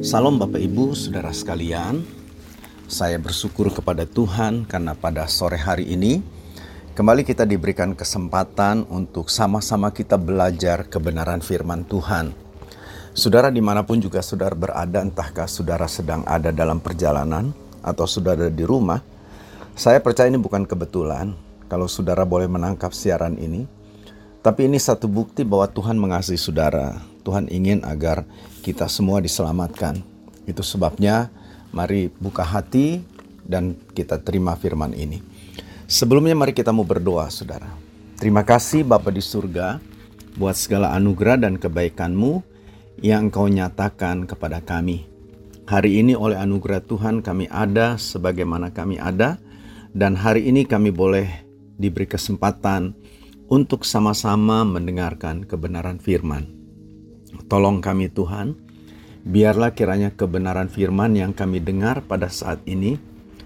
Salam Bapak Ibu, Saudara sekalian. Saya bersyukur kepada Tuhan karena pada sore hari ini kembali kita diberikan kesempatan untuk sama-sama kita belajar kebenaran firman Tuhan. Saudara dimanapun juga saudara berada, entahkah saudara sedang ada dalam perjalanan atau saudara di rumah, saya percaya ini bukan kebetulan kalau saudara boleh menangkap siaran ini. Tapi ini satu bukti bahwa Tuhan mengasihi saudara. Tuhan ingin agar kita semua diselamatkan. Itu sebabnya mari buka hati dan kita terima firman ini. Sebelumnya mari kita mau berdoa, saudara. Terima kasih Bapa di surga buat segala anugerah dan kebaikan-Mu yang Engkau nyatakan kepada kami. Hari ini oleh anugerah Tuhan kami ada sebagaimana kami ada, dan hari ini kami boleh diberi kesempatan untuk sama-sama mendengarkan kebenaran firman. Tolong kami Tuhan, biarlah kiranya kebenaran firman yang kami dengar pada saat ini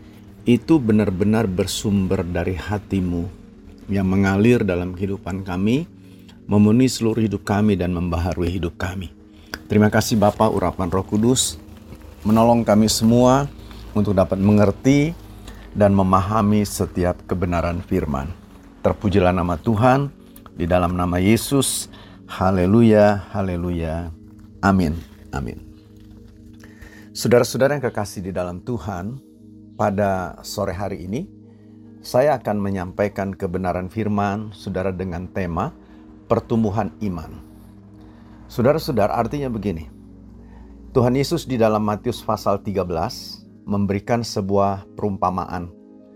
itu benar-benar bersumber dari hati-Mu yang mengalir dalam kehidupan kami, memenuhi seluruh hidup kami dan membaharui hidup kami. Terima kasih Bapa, urapan Roh Kudus menolong kami semua untuk dapat mengerti dan memahami setiap kebenaran firman. Terpujilah nama Tuhan, di dalam nama Yesus. Haleluya, haleluya. Amin, amin. Saudara-saudara yang kekasih di dalam Tuhan, pada sore hari ini, saya akan menyampaikan kebenaran firman saudara dengan tema pertumbuhan iman. Saudara-saudara, artinya begini. Tuhan Yesus di dalam Matius pasal 13 memberikan sebuah perumpamaan.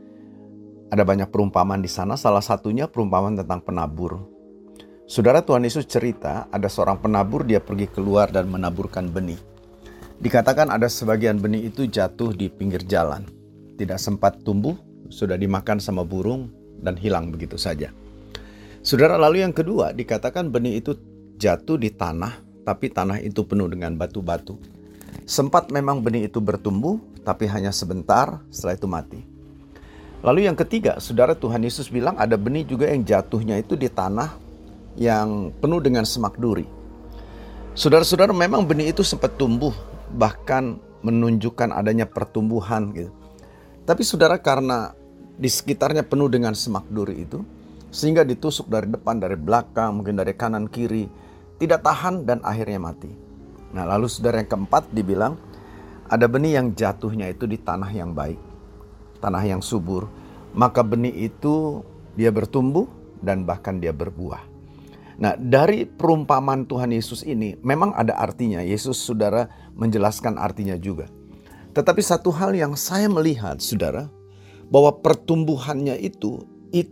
Ada banyak perumpamaan di sana, salah satunya perumpamaan tentang penabur. Saudara, Tuhan Yesus cerita ada seorang penabur, dia pergi keluar dan menaburkan benih. Dikatakan ada sebagian benih itu jatuh di pinggir jalan. Tidak sempat tumbuh, sudah dimakan sama burung dan hilang begitu saja. Saudara, lalu yang kedua dikatakan benih itu jatuh di tanah, tapi tanah itu penuh dengan batu-batu. Sempat memang benih itu bertumbuh, tapi hanya sebentar, setelah itu mati. Lalu yang ketiga, saudara, Tuhan Yesus bilang ada benih juga yang jatuhnya itu di tanah yang penuh dengan semak duri. Saudara-saudara, memang benih itu sempat tumbuh, bahkan menunjukkan adanya pertumbuhan gitu. Tapi saudara, karena di sekitarnya penuh dengan semak duri itu, sehingga ditusuk dari depan, dari belakang, mungkin dari kanan kiri, tidak tahan dan akhirnya mati. Nah, lalu saudara, yang keempat dibilang ada benih yang jatuhnya itu di tanah yang baik, tanah yang subur, maka benih itu dia bertumbuh dan bahkan dia berbuah. Nah, dari perumpamaan Tuhan Yesus ini memang ada artinya. Yesus, saudara, menjelaskan artinya juga. Tetapi satu hal yang saya melihat, saudara, bahwa pertumbuhannya itu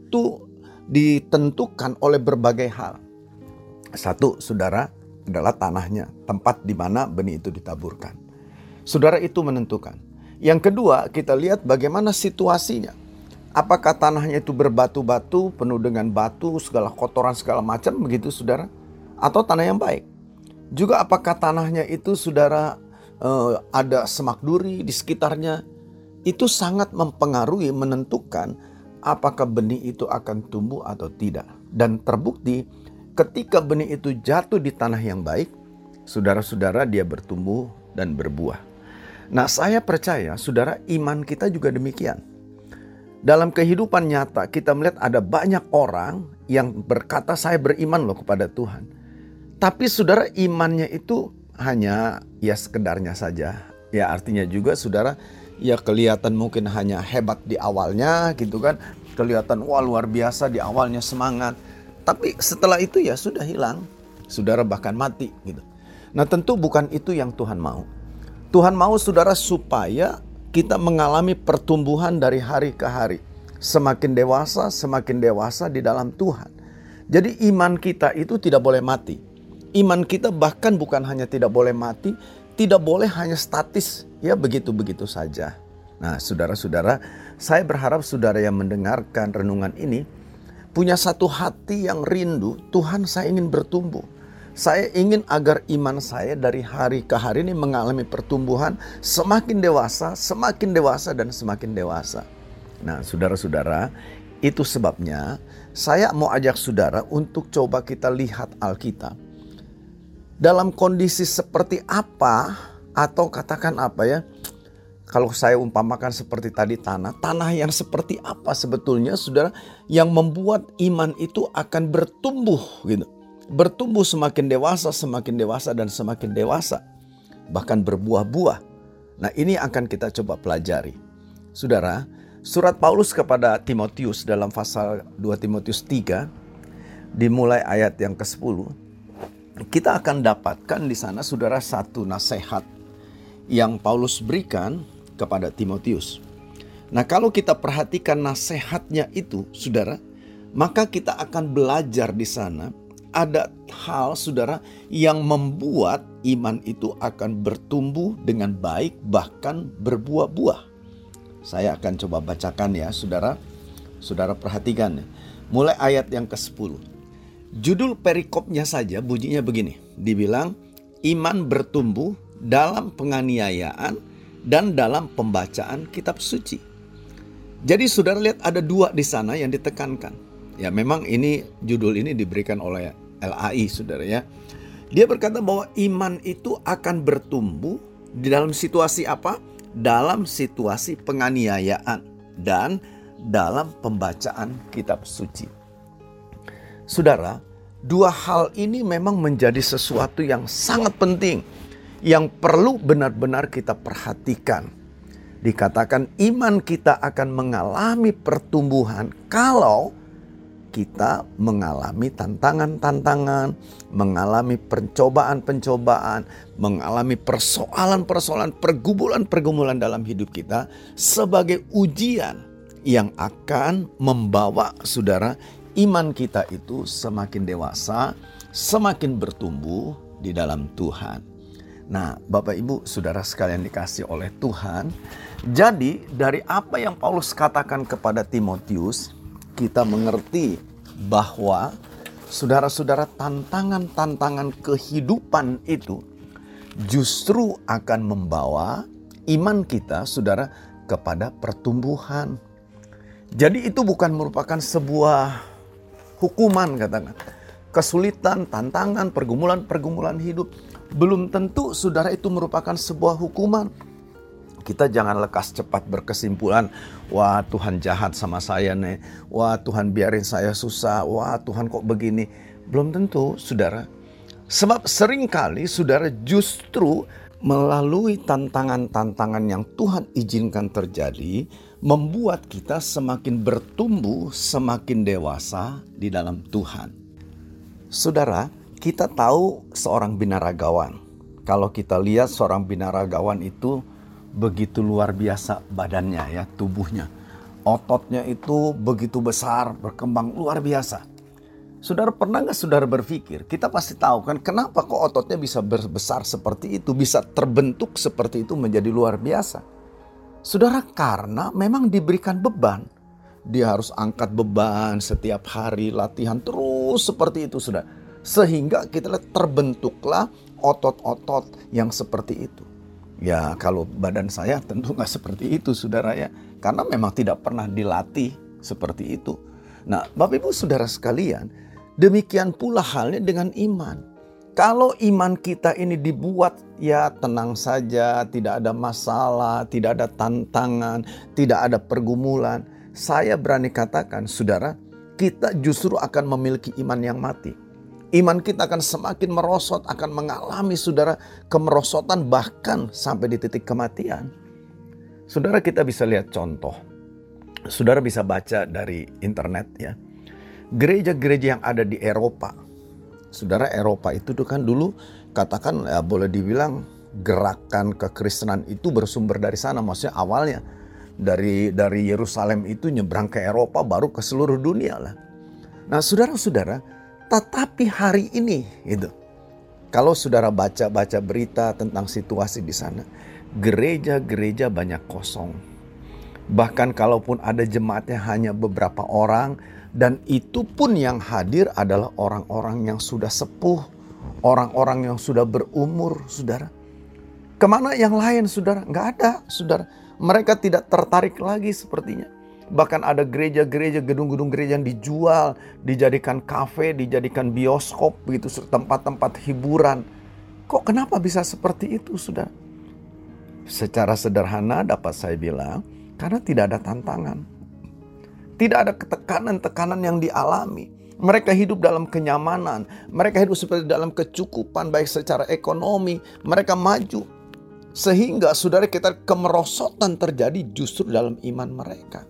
ditentukan oleh berbagai hal. Satu, saudara, adalah tanahnya, tempat di mana benih itu ditaburkan. Saudara, itu menentukan. Yang kedua, kita lihat bagaimana situasinya. Apakah tanahnya itu berbatu-batu, penuh dengan batu, segala kotoran, segala macam, begitu saudara? Atau tanah yang baik? Juga apakah tanahnya itu, saudara, ada semak duri di sekitarnya? Itu sangat mempengaruhi, menentukan apakah benih itu akan tumbuh atau tidak. Dan terbukti ketika benih itu jatuh di tanah yang baik, saudara-saudara, dia bertumbuh dan berbuah. Nah, saya percaya, saudara, iman kita juga demikian. Dalam kehidupan nyata, kita melihat ada banyak orang yang berkata, saya beriman loh kepada Tuhan. Tapi saudara, imannya itu hanya ya sekedarnya saja. Ya artinya juga, saudara, ya kelihatan mungkin hanya hebat di awalnya gitu kan. Kelihatan wah luar biasa di awalnya, semangat. Tapi setelah itu ya sudah hilang. Saudara, bahkan mati gitu. Nah, tentu bukan itu yang Tuhan mau. Tuhan mau, saudara, supaya kita mengalami pertumbuhan dari hari ke hari. Semakin dewasa di dalam Tuhan. Jadi iman kita itu tidak boleh mati. Iman kita bahkan bukan hanya tidak boleh mati, tidak boleh hanya statis. Ya begitu-begitu saja. Nah, saudara-saudara, saya berharap saudara yang mendengarkan renungan ini punya satu hati yang rindu, Tuhan, saya ingin bertumbuh. Saya ingin agar iman saya dari hari ke hari ini mengalami pertumbuhan semakin dewasa, dan semakin dewasa. Nah, saudara-saudara, itu sebabnya saya mau ajak saudara untuk coba kita lihat Alkitab. Dalam kondisi seperti apa Atau katakan apa ya, kalau saya umpamakan seperti tadi tanah yang seperti apa sebetulnya saudara, yang membuat iman itu akan bertumbuh gitu. Bertumbuh semakin dewasa, dan semakin dewasa. Bahkan berbuah-buah. Nah, ini akan kita coba pelajari. Saudara, surat Paulus kepada Timotius dalam pasal 2 Timotius 3, dimulai ayat yang ke-10, kita akan dapatkan di sana saudara satu nasihat yang Paulus berikan kepada Timotius. Nah, kalau kita perhatikan nasihatnya itu, saudara, maka kita akan belajar di sana ada hal, saudara, yang membuat iman itu akan bertumbuh dengan baik, bahkan berbuah-buah. Saya akan coba bacakan ya, saudara. Saudara perhatikan, mulai ayat yang ke-10. Judul perikopnya saja bunyinya begini. Dibilang, iman bertumbuh dalam penganiayaan dan dalam pembacaan kitab suci. Jadi saudara lihat ada dua di sana yang ditekankan. Ya, memang ini judul ini diberikan oleh LAI, saudara ya. Dia berkata bahwa iman itu akan bertumbuh di dalam situasi apa? Dalam situasi penganiayaan dan dalam pembacaan kitab suci. Saudara, dua hal ini memang menjadi sesuatu yang sangat penting, yang perlu benar-benar kita perhatikan. Dikatakan iman kita akan mengalami pertumbuhan kalau kita mengalami tantangan-tantangan, mengalami pencobaan-pencobaan, mengalami persoalan-persoalan, pergumulan-pergumulan dalam hidup kita sebagai ujian yang akan membawa saudara iman kita itu semakin dewasa, semakin bertumbuh di dalam Tuhan. Nah, Bapak Ibu saudara sekalian dikasih oleh Tuhan, jadi dari apa yang Paulus katakan kepada Timotius, kita mengerti bahwa saudara-saudara tantangan-tantangan kehidupan itu justru akan membawa iman kita saudara kepada pertumbuhan. Jadi itu bukan merupakan sebuah hukuman, katakan. Kesulitan, tantangan, pergumulan-pergumulan hidup belum tentu saudara itu merupakan sebuah hukuman. Kita jangan lekas cepat berkesimpulan, wah Tuhan jahat sama saya nih, wah Tuhan biarin saya susah, wah Tuhan kok begini. Belum tentu saudara. Sebab seringkali saudara justru melalui tantangan-tantangan yang Tuhan izinkan terjadi, membuat kita semakin bertumbuh, semakin dewasa di dalam Tuhan. Saudara, kita tahu seorang binaragawan. Kalau kita lihat seorang binaragawan itu begitu luar biasa badannya ya, tubuhnya. Ototnya itu begitu besar, berkembang luar biasa. Saudara pernah gak saudara berpikir, kita pasti tahu kan kenapa kok ototnya bisa besar seperti itu, bisa terbentuk seperti itu menjadi luar biasa. Saudara, karena memang diberikan beban. Dia harus angkat beban setiap hari, latihan terus seperti itu saudara. Sehingga kita lihat terbentuklah otot-otot yang seperti itu. Ya kalau badan saya tentu gak seperti itu saudara ya. Karena memang tidak pernah dilatih seperti itu. Nah Bapak Ibu saudara sekalian, demikian pula halnya dengan iman. Kalau iman kita ini dibuat ya tenang saja, tidak ada masalah, tidak ada tantangan, tidak ada pergumulan. Saya berani katakan saudara, kita justru akan memiliki iman yang mati. Iman kita akan semakin merosot, akan mengalami saudara kemerosotan bahkan sampai di titik kematian. Saudara kita bisa lihat contoh. Saudara bisa baca dari internet ya. Gereja-gereja yang ada di Eropa. Saudara Eropa itu tuh kan dulu katakan ya boleh dibilang gerakan kekristenan itu bersumber dari sana. Maksudnya awalnya dari Yerusalem itu nyebrang ke Eropa baru ke seluruh dunia lah. Nah saudara-saudara, tetapi hari ini itu kalau saudara baca berita tentang situasi di sana, gereja-gereja banyak kosong. Bahkan kalaupun ada jemaatnya hanya beberapa orang, dan itu pun yang hadir adalah orang-orang yang sudah sepuh, orang-orang yang sudah berumur, saudara. Kemana yang lain, saudara? Nggak ada, saudara. Mereka tidak tertarik lagi sepertinya. Bahkan ada gereja-gereja, gedung-gedung gereja yang dijual, dijadikan kafe, dijadikan bioskop, begitu tempat-tempat hiburan. Kok kenapa bisa seperti itu, saudara? Secara sederhana dapat saya bilang, karena tidak ada tantangan. Tidak ada tekanan-tekanan yang dialami. Mereka hidup dalam kenyamanan. Mereka hidup seperti dalam kecukupan, baik secara ekonomi. Mereka maju. Sehingga saudara, kita kemerosotan terjadi justru dalam iman mereka.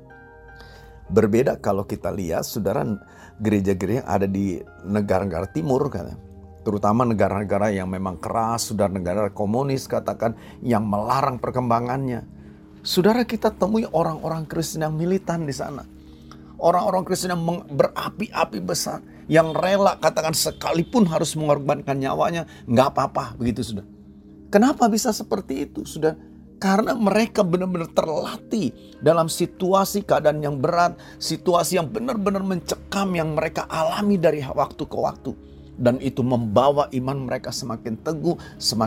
Berbeda kalau kita lihat saudara, gereja-gereja yang ada di negara-negara timur, terutama negara-negara yang memang keras, saudara, negara komunis katakan, yang melarang perkembangannya. Saudara, kita temui orang-orang Kristen yang militan di sana. Orang-orang Kristen yang berapi-api besar, yang rela katakan sekalipun harus mengorbankan nyawanya, nggak apa-apa, begitu sudah. Kenapa bisa seperti itu, sudah? Karena mereka benar-benar terlatih dalam situasi keadaan yang berat, situasi yang benar-benar mencekam yang mereka alami dari waktu ke waktu. Dan itu membawa iman mereka semakin teguh,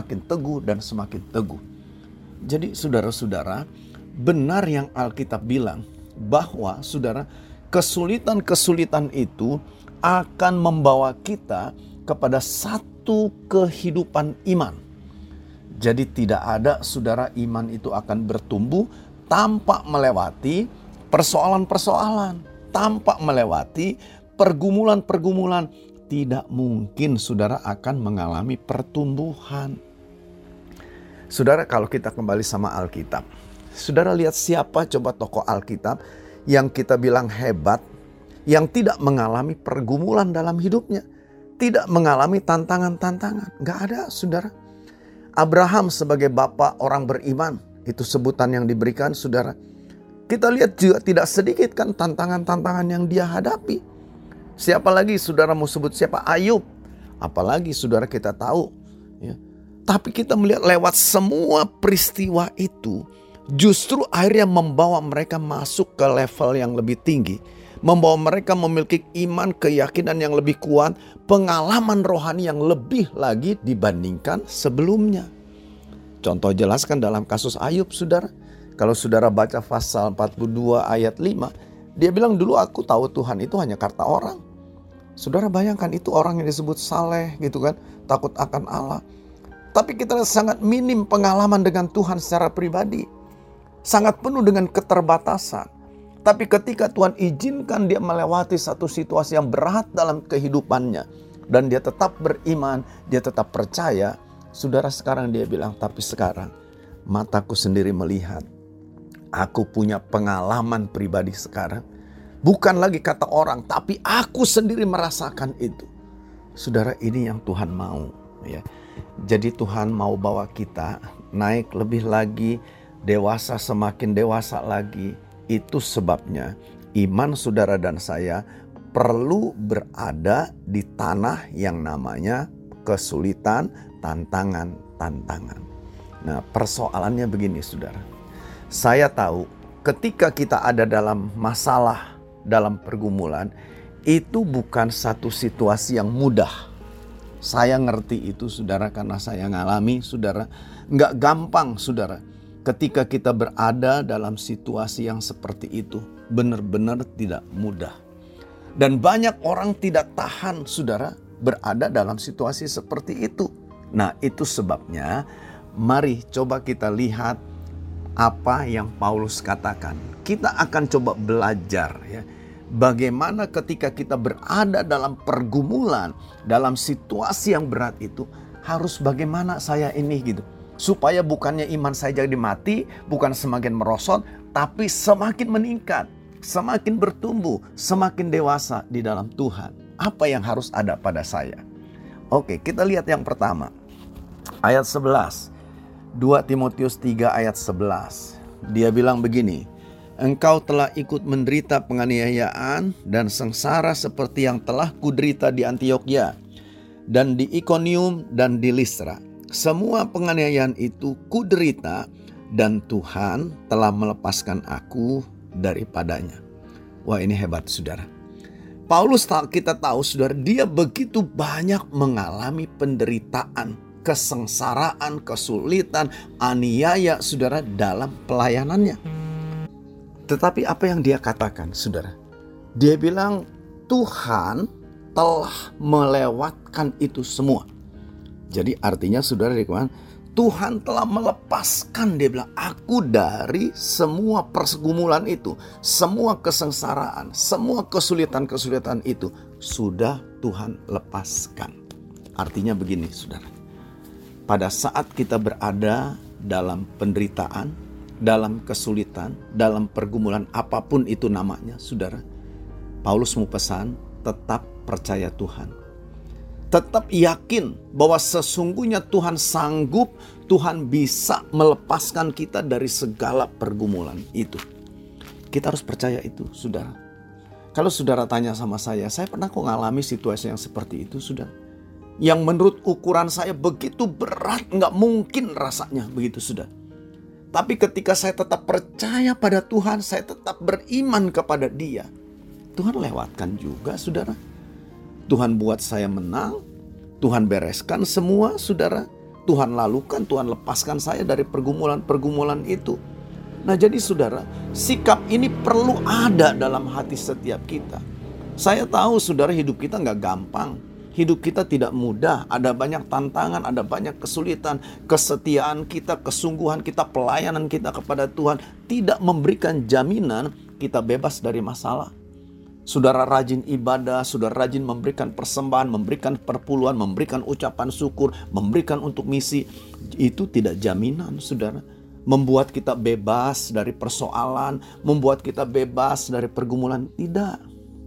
dan semakin teguh. Jadi saudara-saudara, benar yang Alkitab bilang bahwa saudara, kesulitan-kesulitan itu akan membawa kita kepada satu kehidupan iman. Jadi tidak ada saudara, iman itu akan bertumbuh tanpa melewati persoalan-persoalan, tanpa melewati pergumulan-pergumulan. Tidak mungkin saudara akan mengalami pertumbuhan. Saudara, kalau kita kembali sama Alkitab, saudara lihat siapa coba tokoh Alkitab yang kita bilang hebat, yang tidak mengalami pergumulan dalam hidupnya, tidak mengalami tantangan-tantangan. Gak ada, saudara. Abraham sebagai bapak orang beriman, itu sebutan yang diberikan, saudara. Kita lihat juga tidak sedikit kan tantangan-tantangan yang dia hadapi. Siapa lagi saudara mau sebut siapa? Ayub. Apalagi saudara kita tahu, ya. Tapi kita melihat lewat semua peristiwa itu, justru akhirnya membawa mereka masuk ke level yang lebih tinggi. Membawa mereka memiliki iman, keyakinan yang lebih kuat, pengalaman rohani yang lebih lagi dibandingkan sebelumnya. Contoh jelaskan dalam kasus Ayub, saudara. Kalau saudara baca pasal 42 ayat 5, dia bilang, dulu aku tahu Tuhan itu hanya kata orang. Saudara bayangkan, itu orang yang disebut saleh gitu kan, takut akan Allah. Tapi kita sangat minim pengalaman dengan Tuhan secara pribadi. Sangat penuh dengan keterbatasan. Tapi ketika Tuhan izinkan dia melewati satu situasi yang berat dalam kehidupannya, dan dia tetap beriman, dia tetap percaya, saudara, sekarang dia bilang, tapi sekarang mataku sendiri melihat, aku punya pengalaman pribadi sekarang. Bukan lagi kata orang, tapi aku sendiri merasakan itu. Saudara, ini yang Tuhan mau, ya. Jadi Tuhan mau bawa kita naik lebih lagi, dewasa semakin dewasa lagi. Itu sebabnya iman saudara dan saya perlu berada di tanah yang namanya kesulitan, tantangan. Nah, persoalannya begini, saudara. Saya tahu ketika kita ada dalam masalah, dalam pergumulan, itu bukan satu situasi yang mudah. Saya ngerti itu, saudara, karena saya ngalami, saudara. Nggak gampang, saudara. Ketika kita berada dalam situasi yang seperti itu, benar-benar tidak mudah. Dan banyak orang tidak tahan, saudara, berada dalam situasi seperti itu. Nah, itu sebabnya mari coba kita lihat apa yang Paulus katakan. Kita akan coba belajar, ya, bagaimana ketika kita berada dalam pergumulan, dalam situasi yang berat itu, harus bagaimana saya ini gitu. Supaya bukannya iman saya jadi mati, bukan semakin merosot, tapi semakin meningkat, semakin bertumbuh, semakin dewasa di dalam Tuhan. Apa yang harus ada pada saya? Oke, kita lihat yang pertama. Ayat 11. 2 Timotius 3 ayat 11. Dia bilang begini, engkau telah ikut menderita penganiayaan dan sengsara seperti yang telah kuderita di Antiokhia dan di Ikonium dan di Listra. Semua penganiayaan itu kuderita dan Tuhan telah melepaskan aku daripadanya. Wah, ini hebat, saudara. Paulus, kita tahu, saudara, dia begitu banyak mengalami penderitaan, kesengsaraan, kesulitan, aniaya, saudara, dalam pelayanannya. Tetapi apa yang dia katakan, saudara? Dia bilang Tuhan telah melewatkan itu semua. Jadi artinya, saudara, Tuhan telah melepaskan, dia bilang, aku dari semua pergumulan itu, semua kesengsaraan, semua kesulitan-kesulitan itu sudah Tuhan lepaskan. Artinya begini, saudara. Pada saat kita berada dalam penderitaan, dalam kesulitan, dalam pergumulan apapun itu namanya, saudara, Paulus mau pesan, tetap percaya Tuhan. Tetap yakin bahwa sesungguhnya Tuhan sanggup, Tuhan bisa melepaskan kita dari segala pergumulan itu. Kita harus percaya itu, saudara. Kalau saudara tanya sama saya pernah kok ngalami situasi yang seperti itu, saudara. Yang menurut ukuran saya begitu berat, nggak mungkin rasanya begitu, saudara. Tapi ketika saya tetap percaya pada Tuhan, saya tetap beriman kepada Dia, Tuhan lewatkan juga, saudara. Tuhan buat saya menang, Tuhan bereskan semua, saudara. Tuhan lalukan, Tuhan lepaskan saya dari pergumulan-pergumulan itu. Nah jadi saudara, sikap ini perlu ada dalam hati setiap kita. Saya tahu saudara, hidup kita gak gampang. Hidup kita tidak mudah, ada banyak tantangan, ada banyak kesulitan. Kesetiaan kita, kesungguhan kita, pelayanan kita kepada Tuhan tidak memberikan jaminan kita bebas dari masalah. Saudara rajin ibadah, saudara rajin memberikan persembahan, memberikan perpuluhan, memberikan ucapan syukur, memberikan untuk misi. Itu tidak jaminan, saudara. Membuat kita bebas dari persoalan, membuat kita bebas dari pergumulan. Tidak.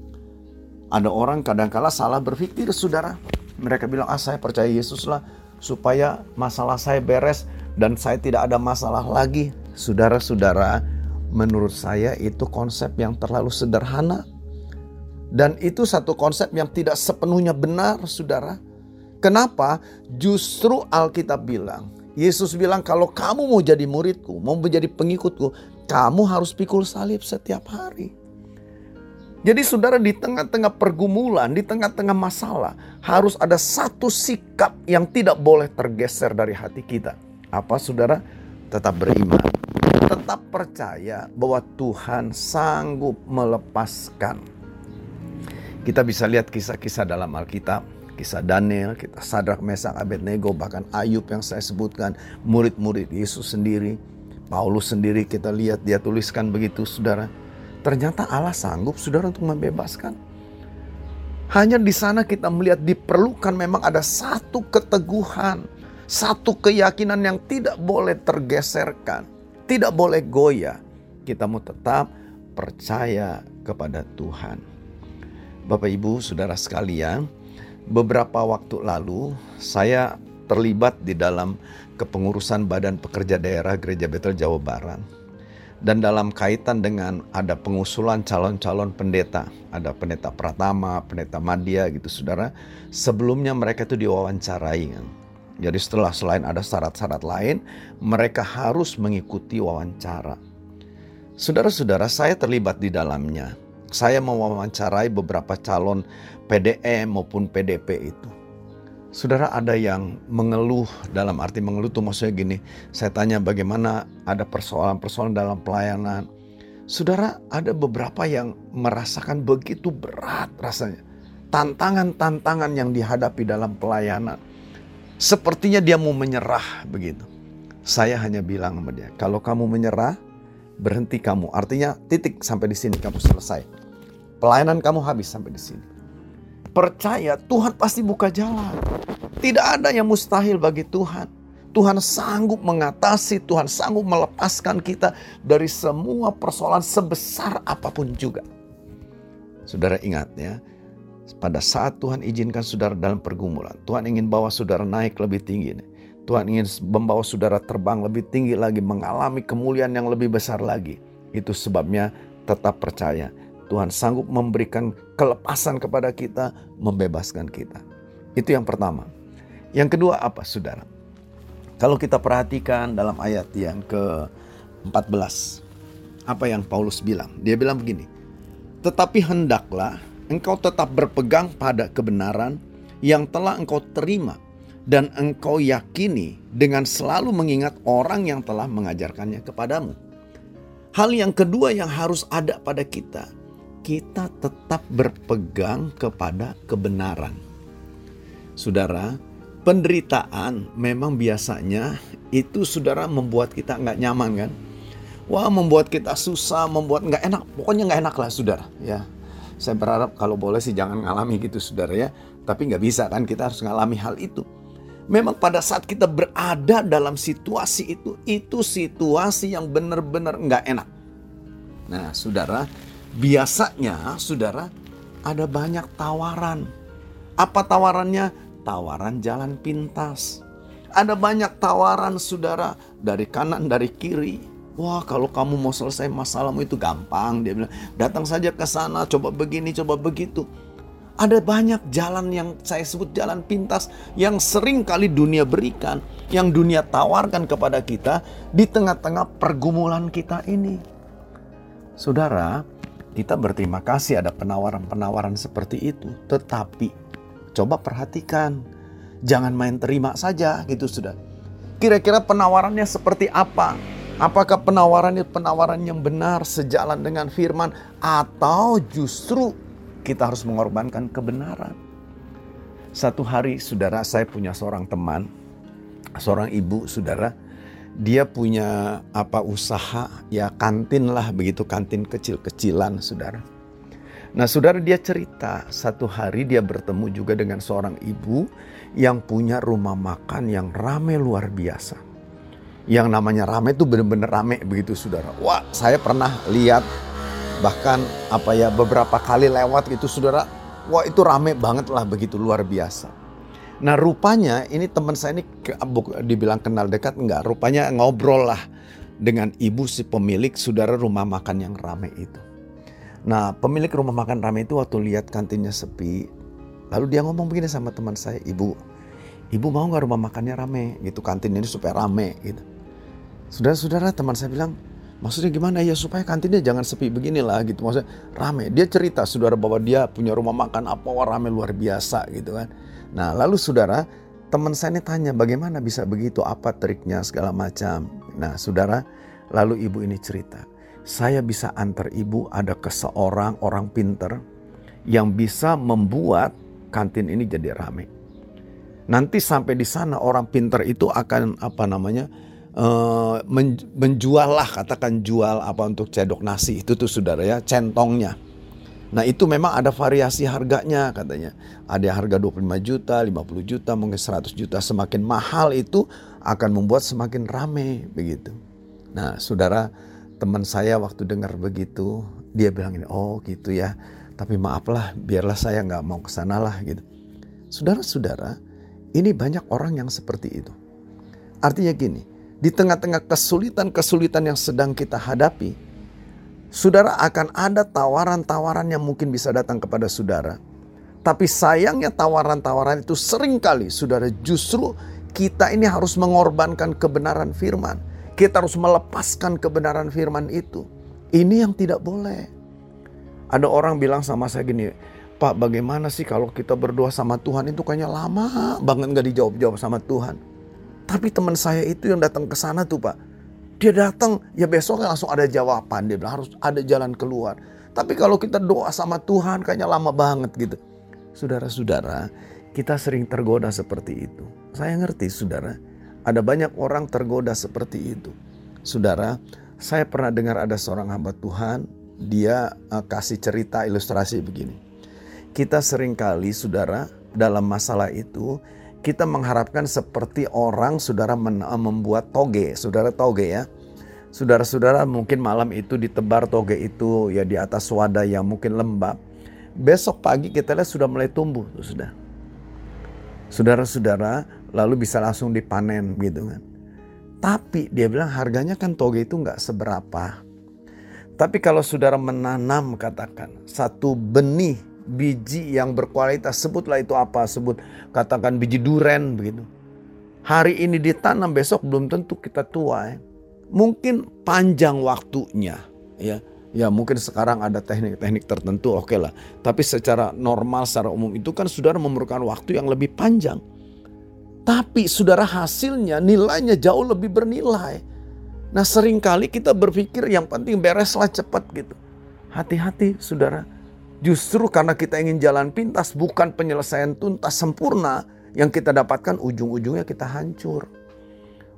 Ada orang kadang-kala salah berpikir, saudara. Mereka bilang, saya percaya Yesus lah, supaya masalah saya beres dan saya tidak ada masalah lagi. Saudara-saudara, menurut saya itu konsep yang terlalu sederhana. Dan itu satu konsep yang tidak sepenuhnya benar, saudara. Kenapa? Justru Alkitab bilang, Yesus bilang, kalau kamu mau jadi muridku, mau menjadi pengikutku, kamu harus pikul salib setiap hari. Jadi saudara, di tengah-tengah pergumulan, di tengah-tengah masalah, harus ada satu sikap yang tidak boleh tergeser dari hati kita. Apa, saudara? Tetap beriman. Tetap percaya bahwa Tuhan sanggup melepaskan. Kita bisa lihat kisah-kisah dalam Alkitab, kisah Daniel, kita Sadrak, Mesak, Abednego, bahkan Ayub yang saya sebutkan, murid-murid Yesus sendiri, Paulus sendiri, kita lihat dia tuliskan begitu, saudara. Ternyata Allah sanggup, saudara, untuk membebaskan. Hanya di sana kita melihat diperlukan memang ada satu keteguhan, satu keyakinan yang tidak boleh tergeserkan, tidak boleh goyah. Kita mau tetap percaya kepada Tuhan. Bapak Ibu saudara sekalian, beberapa waktu lalu saya terlibat di dalam kepengurusan Badan Pekerja Daerah Gereja Betel Jawa Barat. Dan dalam kaitan dengan ada pengusulan calon-calon pendeta, ada pendeta Pratama, pendeta Madya gitu saudara. Sebelumnya mereka itu diwawancarai. Jadi selain ada syarat-syarat lain, mereka harus mengikuti wawancara. Saudara-saudara, saya terlibat di dalamnya. Saya mewawancarai beberapa calon PDM maupun PDP itu. Saudara, ada yang mengeluh, dalam arti mengeluh itu maksudnya gini. Saya tanya bagaimana ada persoalan-persoalan dalam pelayanan. Saudara, ada beberapa yang merasakan begitu berat rasanya. Tantangan-tantangan yang dihadapi dalam pelayanan. Sepertinya dia mau menyerah begitu. Saya hanya bilang sama dia, kalau kamu menyerah, berhenti kamu. Artinya titik, sampai di sini kamu selesai. Pelayanan kamu habis sampai di sini. Percaya Tuhan pasti buka jalan. Tidak ada yang mustahil bagi Tuhan. Tuhan sanggup mengatasi, Tuhan sanggup melepaskan kita dari semua persoalan sebesar apapun juga. Saudara ingat ya, pada saat Tuhan izinkan saudara dalam pergumulan, Tuhan ingin bawa saudara naik lebih tinggi. Tuhan ingin membawa saudara terbang lebih tinggi lagi, mengalami kemuliaan yang lebih besar lagi. Itu sebabnya tetap percaya. Tuhan sanggup memberikan kelepasan kepada kita, membebaskan kita. Itu yang pertama. Yang kedua apa, saudara? Kalau kita perhatikan dalam ayat yang ke-14, apa yang Paulus bilang? Dia bilang begini, tetapi hendaklah engkau tetap berpegang pada kebenaran yang telah engkau terima dan engkau yakini dengan selalu mengingat orang yang telah mengajarkannya kepadamu. Hal yang kedua yang harus ada pada kita tetap berpegang kepada kebenaran. Saudara, penderitaan memang biasanya itu saudara membuat kita nggak nyaman kan? Wah, membuat kita susah, membuat nggak enak. Pokoknya nggak enak lah saudara. Ya, saya berharap kalau boleh sih jangan ngalami gitu saudara ya. Tapi nggak bisa kan, kita harus ngalami hal itu. Memang pada saat kita berada dalam situasi itu situasi yang benar-benar nggak enak. Nah saudara, biasanya saudara ada banyak tawaran. Apa tawarannya? Tawaran jalan pintas. Ada banyak tawaran saudara, dari kanan, dari kiri. Wah, kalau kamu mau selesai masalahmu itu gampang. Dia bilang, datang saja ke sana, coba begini, coba begitu. Ada banyak jalan yang saya sebut jalan pintas yang sering kali dunia berikan, yang dunia tawarkan kepada kita di tengah-tengah pergumulan kita ini. Saudara, kita berterima kasih ada penawaran-penawaran seperti itu. Tetapi coba perhatikan, jangan main terima saja gitu sudah. Kira-kira penawarannya seperti apa? Apakah penawarannya penawaran yang benar sejalan dengan firman, atau justru kita harus mengorbankan kebenaran? Satu hari saudara, saya punya seorang teman, seorang ibu saudara. Dia punya usaha ya, kantin lah begitu, kantin kecil-kecilan saudara. Nah saudara, dia cerita satu hari dia bertemu juga dengan seorang ibu yang punya rumah makan yang ramai luar biasa. Yang namanya ramai itu benar-benar ramai begitu saudara. Wah, saya pernah lihat bahkan beberapa kali lewat gitu saudara. Wah, itu ramai banget lah begitu, luar biasa. Nah rupanya ini teman saya ini dibilang kenal dekat enggak. Rupanya ngobrol lah dengan ibu si pemilik saudara rumah makan yang ramai itu. Nah pemilik rumah makan ramai itu waktu lihat kantinnya sepi, lalu dia ngomong begini sama teman saya, ibu mau nggak rumah makannya rame gitu, kantin ini supaya rame gitu. Saudara-saudara, teman saya bilang, maksudnya gimana ya supaya kantinnya jangan sepi beginilah gitu, maksudnya rame. Dia cerita saudara bahwa dia punya rumah makan rame luar biasa gitu kan. Nah lalu saudara, teman saya ini tanya bagaimana bisa begitu, apa triknya segala macam. Nah saudara, lalu ibu ini cerita, saya bisa antar ibu, ada seorang orang pinter yang bisa membuat kantin ini jadi rame. Nanti sampai di sana orang pinter itu akan menjual lah, katakan jual untuk cedok nasi itu tuh saudara ya, centongnya. Nah itu memang ada variasi harganya katanya. Ada harga 25 juta, 50 juta, mungkin 100 juta. Semakin mahal itu akan membuat semakin rame begitu. Nah saudara, teman saya waktu dengar begitu, dia bilang ini, oh gitu ya. Tapi maaflah, biarlah saya gak mau kesana lah gitu. Saudara-saudara, ini banyak orang yang seperti itu. Artinya gini, di tengah-tengah kesulitan-kesulitan yang sedang kita hadapi, saudara akan ada tawaran-tawaran yang mungkin bisa datang kepada saudara. Tapi sayangnya tawaran-tawaran itu seringkali saudara justru kita ini harus mengorbankan kebenaran firman. Kita harus melepaskan kebenaran firman itu. Ini yang tidak boleh. Ada orang bilang sama saya gini, Pak bagaimana sih kalau kita berdoa sama Tuhan itu kayaknya lama banget gak dijawab-jawab sama Tuhan. Tapi teman saya itu yang datang ke sana tuh Pak, dia datang ya besoknya langsung ada jawaban. Dia bilang harus ada jalan keluar. Tapi kalau kita doa sama Tuhan kayaknya lama banget gitu. Saudara-saudara, kita sering tergoda seperti itu. Saya ngerti saudara, ada banyak orang tergoda seperti itu. Saudara, saya pernah dengar ada seorang hamba Tuhan, dia kasih cerita ilustrasi begini. Kita seringkali saudara dalam masalah itu, kita mengharapkan seperti orang saudara membuat toge. Saudara toge ya. Saudara-saudara mungkin malam itu ditebar toge itu ya di atas wadah yang mungkin lembab. Besok pagi kita lihat sudah mulai tumbuh tuh sudah. Saudara-saudara lalu bisa langsung dipanen gitu kan. Tapi dia bilang harganya kan toge itu nggak seberapa. Tapi kalau saudara menanam katakan satu benih biji yang berkualitas, sebutlah itu apa, sebut katakan biji duren begitu. Hari ini ditanam, besok belum tentu kita tua ya. Mungkin panjang waktunya ya. Ya mungkin sekarang ada teknik-teknik tertentu oke lah. Tapi secara normal, secara umum itu kan saudara memerlukan waktu yang lebih panjang. Tapi saudara hasilnya, nilainya jauh lebih bernilai. Nah seringkali kita berpikir yang penting bereslah cepat gitu. Hati-hati saudara. Justru karena kita ingin jalan pintas, bukan penyelesaian tuntas sempurna, yang kita dapatkan ujung-ujungnya kita hancur.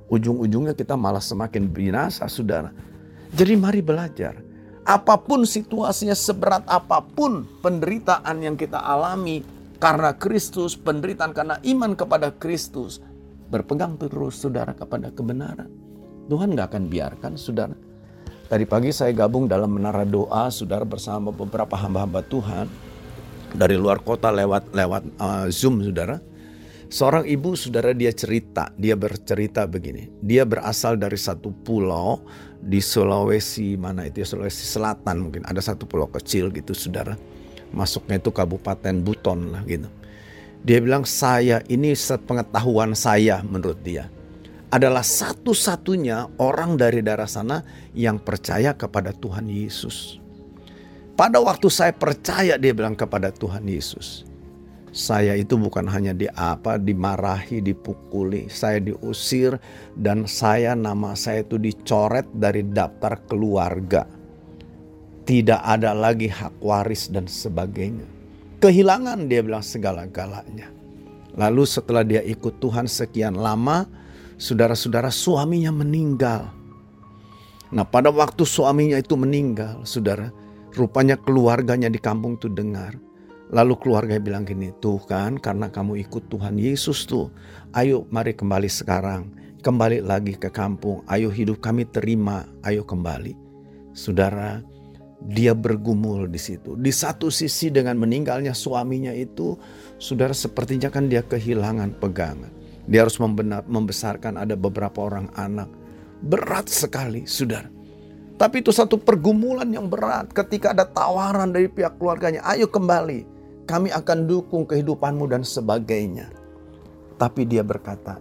Ujung-ujungnya kita malah semakin binasa, saudara. Jadi mari belajar. Apapun situasinya, seberat apapun penderitaan yang kita alami karena Kristus, penderitaan karena iman kepada Kristus, berpegang terus saudara kepada kebenaran. Tuhan gak akan biarkan saudara. Tadi pagi saya gabung dalam menara doa saudara bersama beberapa hamba-hamba Tuhan dari luar kota lewat Zoom saudara. Seorang ibu saudara dia bercerita begini. Dia berasal dari satu pulau di Sulawesi, mana itu ya, Sulawesi Selatan mungkin. Ada satu pulau kecil gitu saudara. Masuknya itu Kabupaten Buton lah gitu. Dia bilang ini sepengetahuan saya menurut dia, adalah satu-satunya orang dari daerah sana yang percaya kepada Tuhan Yesus. Pada waktu saya percaya, dia bilang, kepada Tuhan Yesus, saya itu bukan hanya dimarahi, dipukuli, saya diusir, dan nama saya itu dicoret dari daftar keluarga. Tidak ada lagi hak waris dan sebagainya. Kehilangan, dia bilang, segala-galanya. Lalu setelah dia ikut Tuhan sekian lama, saudara-saudara, suaminya meninggal. Nah, pada waktu suaminya itu meninggal, saudara, rupanya keluarganya di kampung itu dengar. Lalu keluarga bilang gini, tuh kan karena kamu ikut Tuhan Yesus tuh, ayo mari kembali sekarang, kembali lagi ke kampung, ayo hidup kami terima, ayo kembali. Saudara, dia bergumul di situ. Di satu sisi dengan meninggalnya suaminya itu, saudara, sepertinya kan dia kehilangan pegangan. Dia harus membesarkan ada beberapa orang anak. Berat sekali, saudara. Tapi itu satu pergumulan yang berat ketika ada tawaran dari pihak keluarganya, ayo kembali, kami akan dukung kehidupanmu dan sebagainya. Tapi dia berkata,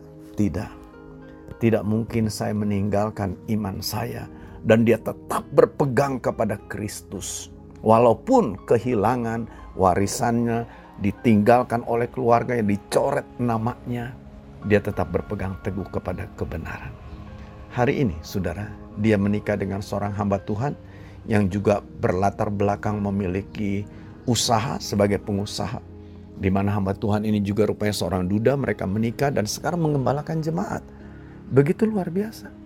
tidak mungkin saya meninggalkan iman saya. Dan dia tetap berpegang kepada Kristus. Walaupun kehilangan warisannya, ditinggalkan oleh keluarganya, dicoret namanya, dia tetap berpegang teguh kepada kebenaran. Hari ini, saudara, dia menikah dengan seorang hamba Tuhan yang juga berlatar belakang memiliki usaha sebagai pengusaha. Di mana hamba Tuhan ini juga rupanya seorang duda, mereka menikah dan sekarang mengembalakan jemaat. Begitu luar biasa.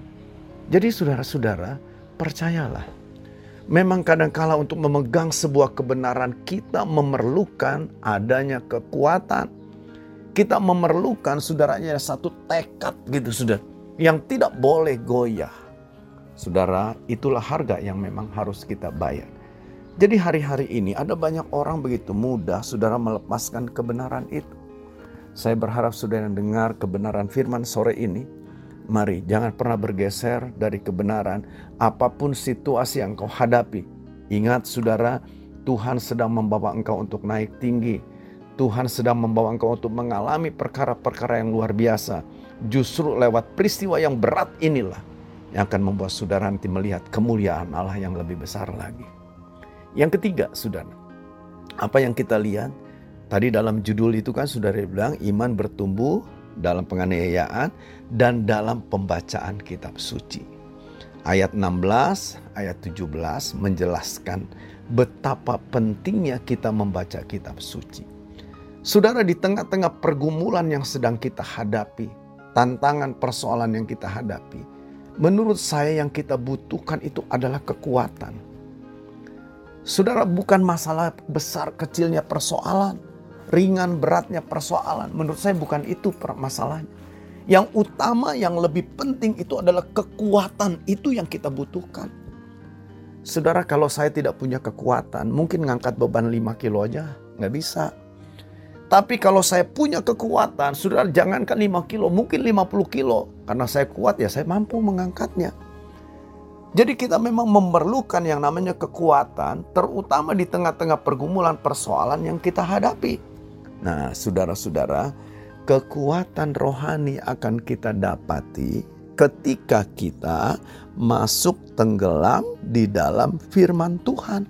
Jadi saudara-saudara, percayalah. Memang kadangkala untuk memegang sebuah kebenaran kita memerlukan adanya kekuatan. Kita memerlukan saudaranya satu tekad gitu saudara. Yang tidak boleh goyah. Saudara, itulah harga yang memang harus kita bayar. Jadi hari-hari ini ada banyak orang begitu mudah saudara melepaskan kebenaran itu. Saya berharap saudara dengar kebenaran firman sore ini. Mari jangan pernah bergeser dari kebenaran apapun situasi yang kau hadapi. Ingat saudara, Tuhan sedang membawa engkau untuk naik tinggi. Tuhan sedang membawa engkau untuk mengalami perkara-perkara yang luar biasa. Justru lewat peristiwa yang berat inilah yang akan membuat saudara nanti melihat kemuliaan Allah yang lebih besar lagi. Yang ketiga, saudara, apa yang kita lihat tadi dalam judul itu kan saudara bilang iman bertumbuh dalam penganiayaan dan dalam pembacaan kitab suci. Ayat 16, ayat 17 menjelaskan betapa pentingnya kita membaca kitab suci. Saudara, di tengah-tengah pergumulan yang sedang kita hadapi, tantangan persoalan yang kita hadapi, menurut saya yang kita butuhkan itu adalah kekuatan. Saudara, bukan masalah besar kecilnya persoalan, ringan beratnya persoalan. Menurut saya bukan itu masalahnya. Yang utama, yang lebih penting itu adalah kekuatan. Itu yang kita butuhkan. Saudara, kalau saya tidak punya kekuatan, mungkin ngangkat beban 5 kilo aja nggak bisa. Tapi kalau saya punya kekuatan, saudara, jangankan 5 kilo, mungkin 50 kilo. Karena saya kuat ya saya mampu mengangkatnya. Jadi kita memang memerlukan yang namanya kekuatan, terutama di tengah-tengah pergumulan persoalan yang kita hadapi. Nah, saudara-saudara, kekuatan rohani akan kita dapati ketika kita masuk tenggelam di dalam firman Tuhan.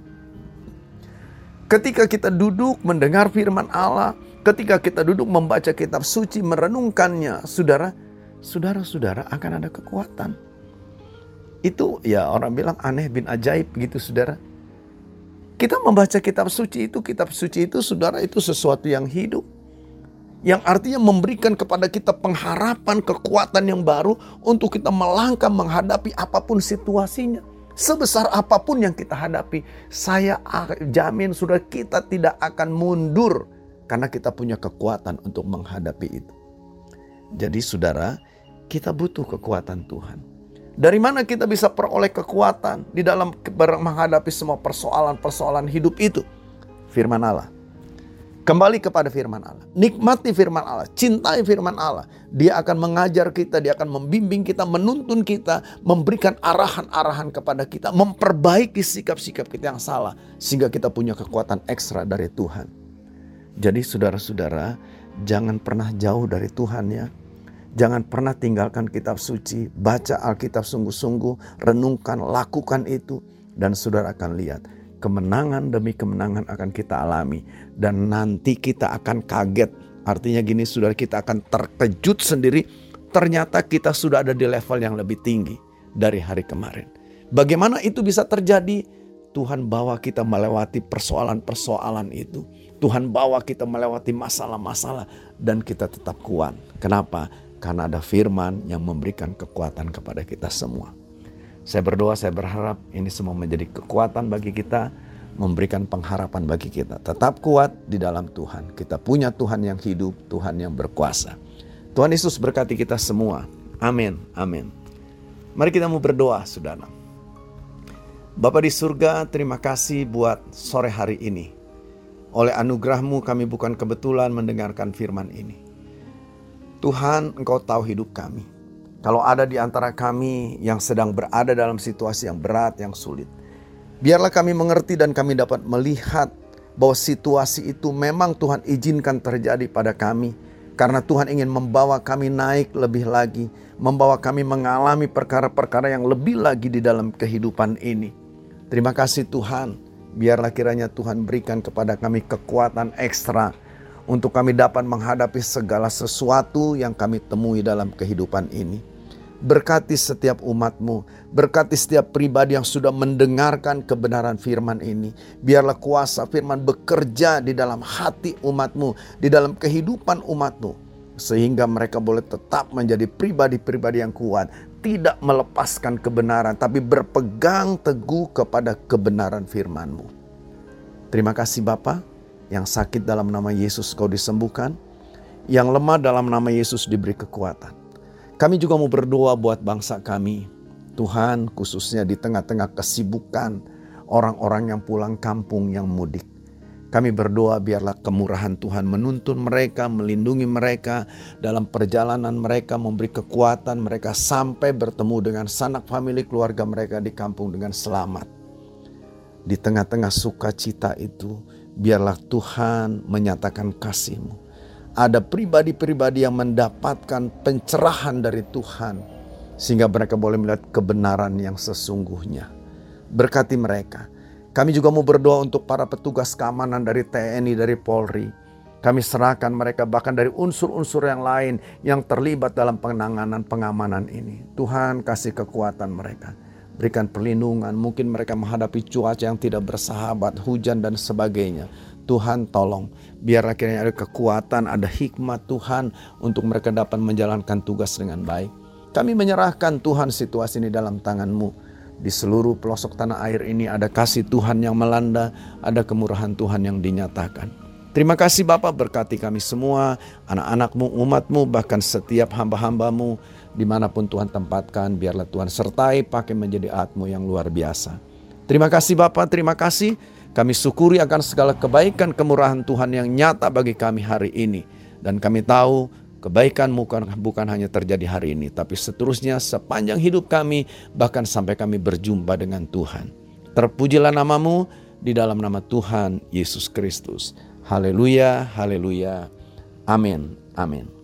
Ketika kita duduk mendengar firman Allah, ketika kita duduk membaca kitab suci, merenungkannya, saudara-saudara akan ada kekuatan. Itu ya orang bilang aneh bin ajaib gitu saudara. Kita membaca kitab suci itu saudara itu sesuatu yang hidup. Yang artinya memberikan kepada kita pengharapan, kekuatan yang baru untuk kita melangkah menghadapi apapun situasinya. Sebesar apapun yang kita hadapi, saya jamin saudara, kita tidak akan mundur karena kita punya kekuatan untuk menghadapi itu. Jadi saudara, kita butuh kekuatan Tuhan. Dari mana kita bisa peroleh kekuatan di dalam menghadapi semua persoalan-persoalan hidup itu? Firman Allah. Kembali kepada firman Allah. Nikmati firman Allah. Cintai firman Allah. Dia akan mengajar kita. Dia akan membimbing kita. Menuntun kita. Memberikan arahan-arahan kepada kita. Memperbaiki sikap-sikap kita yang salah. Sehingga kita punya kekuatan ekstra dari Tuhan. Jadi saudara-saudara, jangan pernah jauh dari Tuhan ya. Jangan pernah tinggalkan kitab suci. Baca Alkitab sungguh-sungguh. Renungkan, lakukan itu. Dan saudara akan lihat. Kemenangan demi kemenangan akan kita alami. Dan nanti kita akan kaget. Artinya gini saudara, kita akan terkejut sendiri. Ternyata kita sudah ada di level yang lebih tinggi dari hari kemarin. Bagaimana itu bisa terjadi? Tuhan bawa kita melewati persoalan-persoalan itu. Tuhan bawa kita melewati masalah-masalah. Dan kita tetap kuat. Kenapa? Karena ada firman yang memberikan kekuatan kepada kita semua. Saya berdoa, saya berharap ini semua menjadi kekuatan bagi kita, memberikan pengharapan bagi kita. Tetap kuat di dalam Tuhan. Kita punya Tuhan yang hidup, Tuhan yang berkuasa. Tuhan Yesus berkati kita semua. Amin, amin. Mari kita mau berdoa, saudara. Bapa di surga, terima kasih buat sore hari ini. Oleh anugerah-Mu kami bukan kebetulan mendengarkan firman ini. Tuhan, Engkau tahu hidup kami. Kalau ada di antara kami yang sedang berada dalam situasi yang berat, yang sulit, biarlah kami mengerti dan kami dapat melihat bahwa situasi itu memang Tuhan izinkan terjadi pada kami. Karena Tuhan ingin membawa kami naik lebih lagi, membawa kami mengalami perkara-perkara yang lebih lagi di dalam kehidupan ini. Terima kasih Tuhan, biarlah kiranya Tuhan berikan kepada kami kekuatan ekstra untuk kami dapat menghadapi segala sesuatu yang kami temui dalam kehidupan ini. Berkati setiap umat-Mu, berkati setiap pribadi yang sudah mendengarkan kebenaran firman ini. Biarlah kuasa firman bekerja di dalam hati umat-Mu, di dalam kehidupan umat-Mu. Sehingga mereka boleh tetap menjadi pribadi-pribadi yang kuat. Tidak melepaskan kebenaran, tapi berpegang teguh kepada kebenaran firman-Mu. Terima kasih Bapa, yang sakit dalam nama Yesus Kau disembuhkan, yang lemah dalam nama Yesus diberi kekuatan. Kami juga mau berdoa buat bangsa kami. Tuhan, khususnya di tengah-tengah kesibukan orang-orang yang pulang kampung, yang mudik. Kami berdoa biarlah kemurahan Tuhan menuntun mereka, melindungi mereka dalam perjalanan mereka, memberi kekuatan mereka sampai bertemu dengan sanak famili keluarga mereka di kampung dengan selamat. Di tengah-tengah sukacita itu, biarlah Tuhan menyatakan kasih-Mu. Ada pribadi-pribadi yang mendapatkan pencerahan dari Tuhan. Sehingga mereka boleh melihat kebenaran yang sesungguhnya. Berkati mereka. Kami juga mau berdoa untuk para petugas keamanan dari TNI, dari Polri. Kami serahkan mereka bahkan dari unsur-unsur yang lain yang terlibat dalam penanganan pengamanan ini. Tuhan kasih kekuatan mereka. Berikan perlindungan. Mungkin mereka menghadapi cuaca yang tidak bersahabat, hujan dan sebagainya. Tuhan tolong, biarlah kiranya ada kekuatan, ada hikmat Tuhan untuk mereka dapat menjalankan tugas dengan baik. Kami menyerahkan Tuhan situasi ini dalam tangan-Mu. Di seluruh pelosok tanah air ini ada kasih Tuhan yang melanda, ada kemurahan Tuhan yang dinyatakan. Terima kasih Bapa, berkati kami semua, anak-anak-Mu, umat-Mu, bahkan setiap hamba-hamba-Mu, dimanapun Tuhan tempatkan, biarlah Tuhan sertai, pakai menjadi alat-Mu yang luar biasa. Terima kasih Bapa, terima kasih. Kami syukuri akan segala kebaikan kemurahan Tuhan yang nyata bagi kami hari ini. Dan kami tahu kebaikan-Mu bukan hanya terjadi hari ini, tapi seterusnya sepanjang hidup kami, bahkan sampai kami berjumpa dengan Tuhan. Terpujilah nama-Mu di dalam nama Tuhan Yesus Kristus. Haleluya, haleluya. Amin, amin.